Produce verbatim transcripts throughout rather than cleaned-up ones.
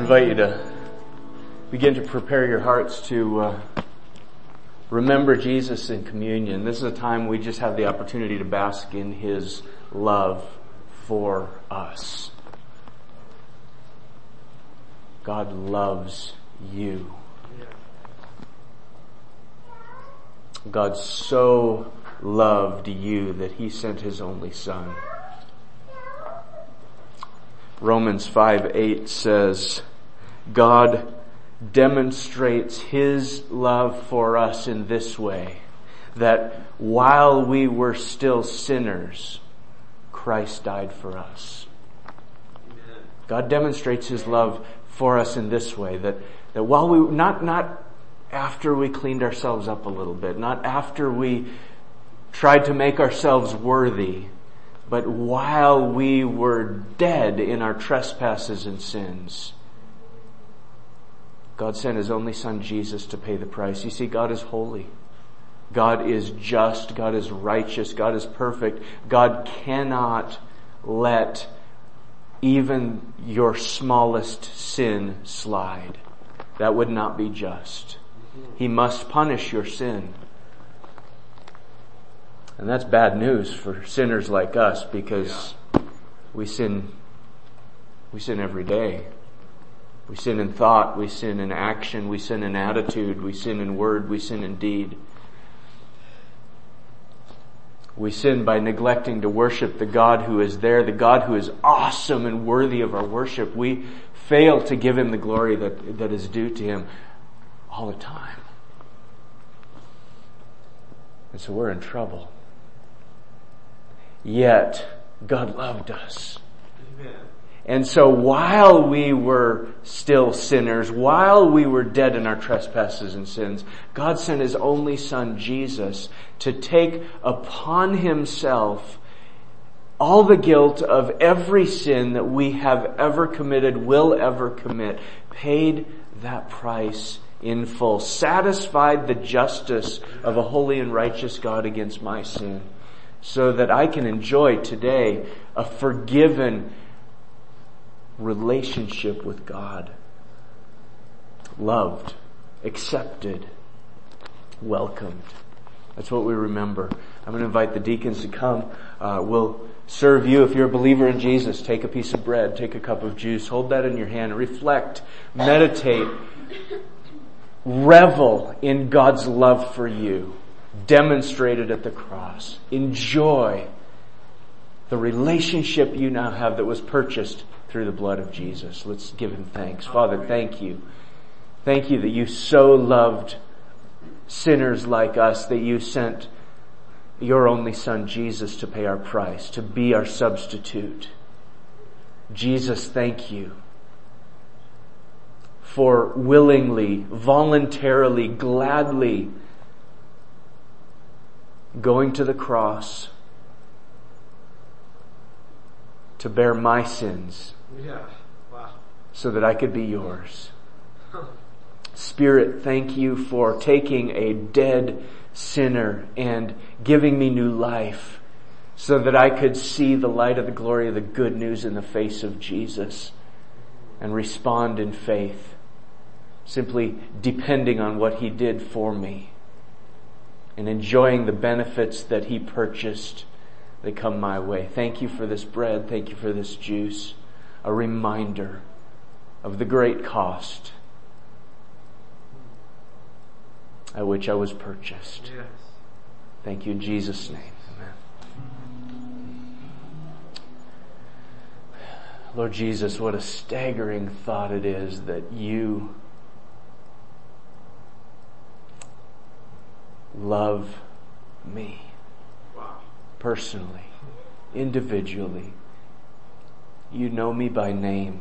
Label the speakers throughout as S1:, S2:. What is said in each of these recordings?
S1: invite you to begin to prepare your hearts to uh, remember Jesus in communion. This is a time we just have the opportunity to bask in His love for us. God loves you. God so loved you that He sent His only Son. Romans five eight says, God demonstrates His love for us in this way, that while we were still sinners, Christ died for us. Amen. God demonstrates His love for us in this way, that, that while we, not, not after we cleaned ourselves up a little bit, not after we tried to make ourselves worthy, but while we were dead in our trespasses and sins, God sent His only Son Jesus to pay the price. You see, God is holy. God is just. God is righteous. God is perfect. God cannot let even your smallest sin slide. That would not be just. He must punish your sin. And that's bad news for sinners like us, because we sin, we sin every day. We sin in thought, we sin in action, we sin in attitude, we sin in word, we sin in deed. We sin by neglecting to worship the God who is there, the God who is awesome and worthy of our worship. We fail to give Him the glory that, that is due to Him all the time. And so we're in trouble. Yet, God loved us. Amen. And so while we were still sinners, while we were dead in our trespasses and sins, God sent His only Son, Jesus, to take upon Himself all the guilt of every sin that we have ever committed, will ever commit, paid that price in full, satisfied the justice of a holy and righteous God against my sin, so that I can enjoy today a forgiven relationship with God. Loved, accepted, welcomed. That's what we remember. I'm going to invite the deacons to come. Uh, we'll serve you. If you're a believer in Jesus, take a piece of bread, take a cup of juice, hold that in your hand, reflect, meditate, revel in God's love for you, demonstrated at the cross. Enjoy the relationship you now have that was purchased through the blood of Jesus. Let's give Him thanks. Father, thank you. Thank you that you so loved sinners like us, that you sent your only Son, Jesus, to pay our price, to be our substitute. Jesus, thank you for willingly, voluntarily, gladly going to the cross to bear my sins.
S2: Yeah. Wow.
S1: So that I could be yours. Spirit, thank you for taking a dead sinner and giving me new life so that I could see the light of the glory of the good news in the face of Jesus and respond in faith, simply depending on what He did for me and enjoying the benefits that He purchased that come my way. Thank you for this bread. Thank you for this juice. A reminder of the great cost at which I was purchased.
S2: Yes.
S1: Thank you in Jesus' name. Amen. Lord Jesus, what a staggering thought it is that you love me. Personally, individually. You know me by name.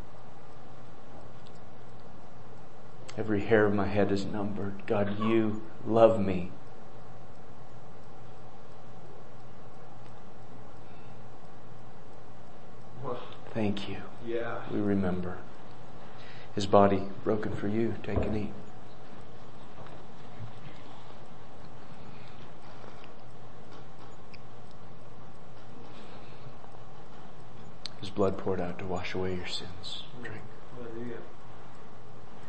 S1: Every hair of my head is numbered. God, you love me. Thank you.
S2: Yeah.
S1: We remember His body broken for you. Take and eat. His blood poured out to wash away your sins. Drink.